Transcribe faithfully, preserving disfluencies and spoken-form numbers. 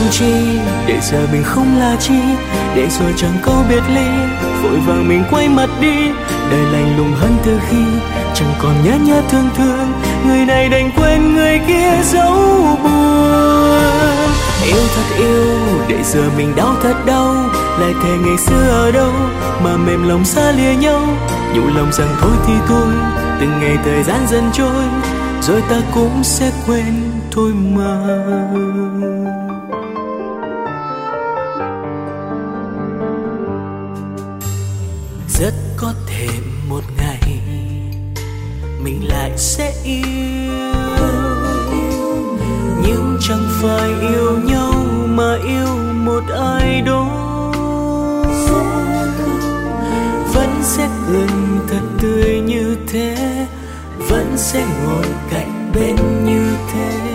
chi, để giờ mình không là chi, để rồi chẳng câu biệt ly, vội vàng mình quay mặt đi. Đời lạnh lùng hơn từ khi chẳng còn nhớ nhớ thương thương, người này đành quên người kia dấu buồn. Yêu thật yêu, để giờ mình đau thật đau, lại thề ngày xưa ở đâu mà mềm lòng xa lìa nhau. Nhủ lòng rằng thôi thì thôi, từng ngày thời gian dần trôi, rồi ta cũng sẽ quên thôi mà. Rất có thể một ngày mình lại sẽ yêu, nhưng chẳng phải yêu nhau mà yêu một ai đó. Vẫn sẽ cười thật tươi như thế, vẫn sẽ ngồi cạnh bên như thế.